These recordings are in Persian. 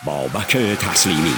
بابک تسلیمی.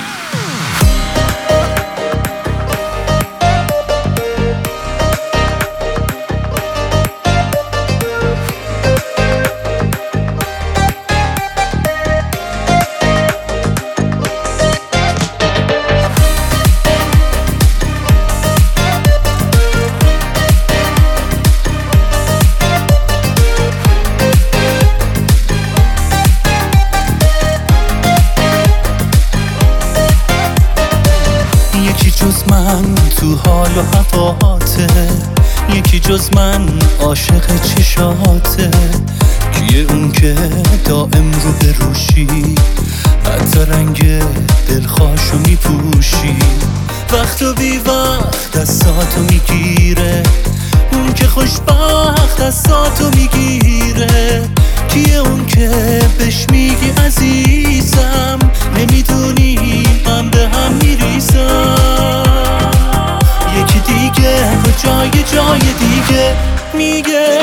یکی جز من تو حال و هواته، یکی جز من عاشق چشاته. کیه اون که دائم رو به روشی، حتی رنگ دلخواشو میپوشی. وقت و بی وقت دستاتو میگیره، اون که خوشبخت دستاتو میگیره. کیه اون که بهش میگی عزیزم، نمیدونی من به هم میریزم. یکی دیگه جای دیگه میگه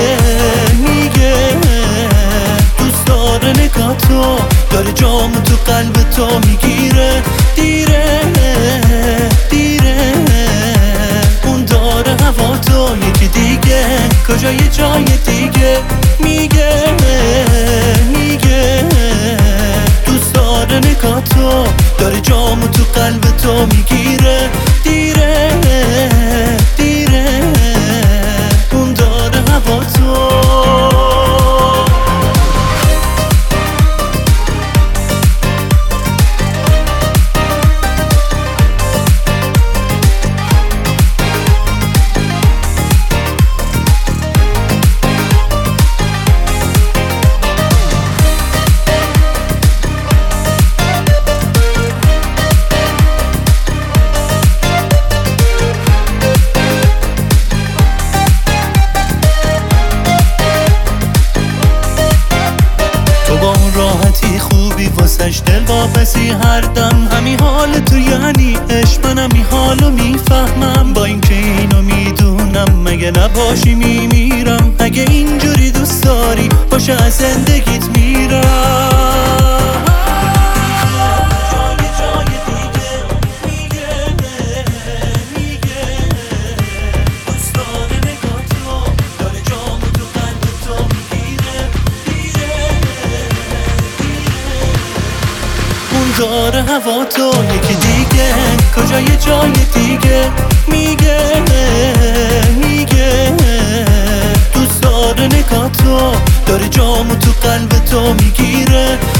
دوست داره نگاه تو، داره جامو تو قلب تو میگیره. دیره اون داره هوا تو. یکی دیگه کجای جای دیگه میگه دوست داره نگاه تو، داره جامو تو قلب تو میگیره. دیره اون داره هوا تو. راحتی خوبی واسش دل واپسی هر دم. همین حال تو یعنی عشق، منم این حالو میفهمم. با اینکه اینو میدونم مگه نباشی میمیرم. اگه اینجوری دوست داری باشه از زندگیت میرم. داره هوا تو. یکی دیگه کجای جای دیگه میگه دوست داره نگاه تو، داره جامو تو قلب تو میگیره.